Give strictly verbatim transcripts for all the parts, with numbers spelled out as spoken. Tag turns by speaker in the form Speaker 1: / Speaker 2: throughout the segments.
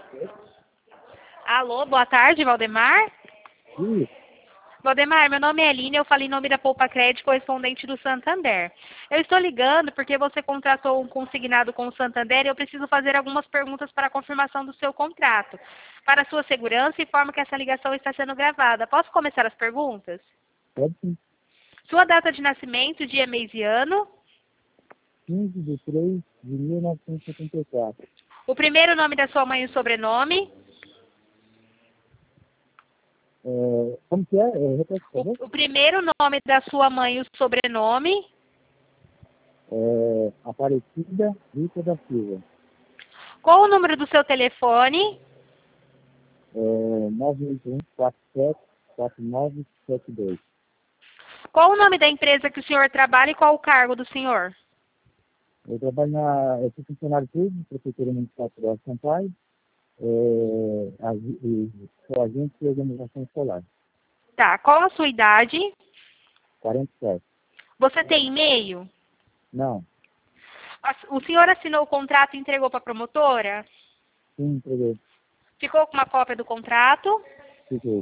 Speaker 1: Alô, boa tarde, Valdemar.
Speaker 2: Sim.
Speaker 1: Valdemar, meu nome é Aline, eu falei em nome da Poupa Crédito, correspondente do Santander. Eu estou ligando porque você contratou um consignado com o Santander e eu preciso fazer algumas perguntas para a confirmação do seu contrato. Para sua segurança, informo que essa ligação está sendo gravada. Posso começar as perguntas?
Speaker 2: Pode sim.
Speaker 1: Sua data de nascimento, dia, mês e ano.
Speaker 2: quinze de três de mil novecentos e setenta e quatro.
Speaker 1: O primeiro nome da sua mãe e o sobrenome.
Speaker 2: É, como que é? É, repete, por favor.
Speaker 1: O, o primeiro nome da sua mãe e o sobrenome.
Speaker 2: É, Aparecida Rita da Silva.
Speaker 1: Qual o número do seu telefone?
Speaker 2: É, nove oito um, quatro sete quatro nove sete dois.
Speaker 1: Qual o nome da empresa que o senhor trabalha e qual o cargo do senhor?
Speaker 2: Eu trabalho na... Eu sou funcionário público, Prefeitura Municipal de Sampaio. É, agi- e sou agente de organização escolar.
Speaker 1: Tá, qual a sua idade?
Speaker 2: quarenta e sete.
Speaker 1: Você tem e-mail?
Speaker 2: Não.
Speaker 1: As- O senhor assinou o contrato e entregou para a promotora?
Speaker 2: Sim, entreguei.
Speaker 1: Ficou com uma cópia do contrato?
Speaker 2: Fiquei.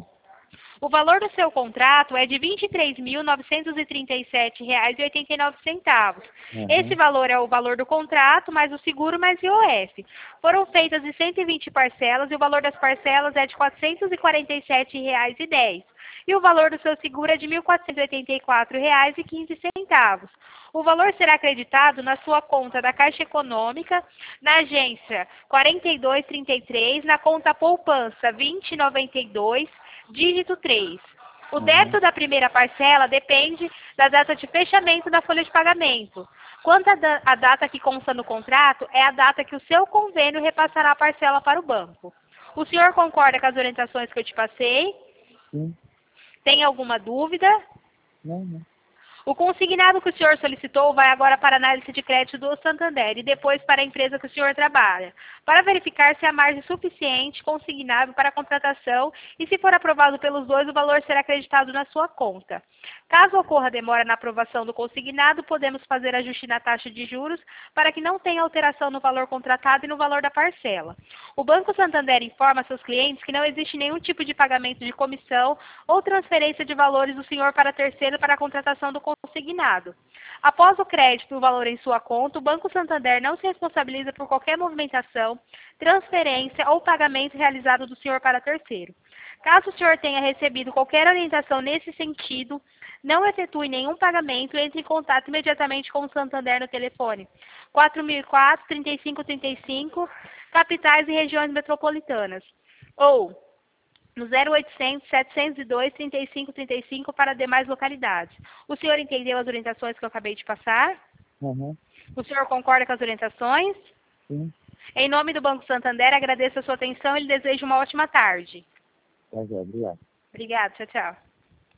Speaker 1: O valor do seu contrato é de vinte e três mil novecentos e trinta e sete reais e oitenta e nove centavos. Esse
Speaker 2: Uhum.
Speaker 1: valor é o valor do contrato, mais o seguro, mais I O F. Foram feitas em cento e vinte parcelas e o valor das parcelas é de quatrocentos e quarenta e sete reais e dez centavos. E o valor do seu seguro é de mil quatrocentos e oitenta e quatro reais e quinze centavos. O valor será acreditado na sua conta da Caixa Econômica, na agência quarenta e dois trinta e três, na conta poupança vinte e noventa e dois, dígito três. O débito
Speaker 2: Uhum.
Speaker 1: da primeira parcela depende da data de fechamento da folha de pagamento. Quanto à da- à data que consta no contrato, é a data que o seu convênio repassará a parcela para o banco. O senhor concorda com as orientações que eu te passei?
Speaker 2: Sim.
Speaker 1: Tem alguma dúvida?
Speaker 2: Não, não.
Speaker 1: O consignado que o senhor solicitou vai agora para a análise de crédito do Santander e depois para a empresa que o senhor trabalha, para verificar se há margem suficiente consignável para a contratação e, se for aprovado pelos dois, o valor será acreditado na sua conta. Caso ocorra demora na aprovação do consignado, podemos fazer ajuste na taxa de juros para que não tenha alteração no valor contratado e no valor da parcela. O Banco Santander informa a seus clientes que não existe nenhum tipo de pagamento de comissão ou transferência de valores do senhor para terceiro para a contratação do consignado. Após o crédito do valor em sua conta, o Banco Santander não se responsabiliza por qualquer movimentação, transferência ou pagamento realizado do senhor para terceiro. Caso o senhor tenha recebido qualquer orientação nesse sentido, não efetue nenhum pagamento e entre em contato imediatamente com o Santander no telefone quatro mil e quatro, trinta e cinco trinta e cinco, capitais e regiões metropolitanas, ou no zero oitocentos, setecentos e dois, trinta e cinco trinta e cinco para demais localidades. O senhor entendeu as orientações que eu acabei de passar?
Speaker 2: Uhum.
Speaker 1: O senhor concorda com as orientações?
Speaker 2: Sim.
Speaker 1: Em nome do Banco Santander, agradeço a sua atenção e lhe desejo uma ótima tarde.
Speaker 2: Tá, já, obrigado.
Speaker 1: Obrigada, tchau, tchau.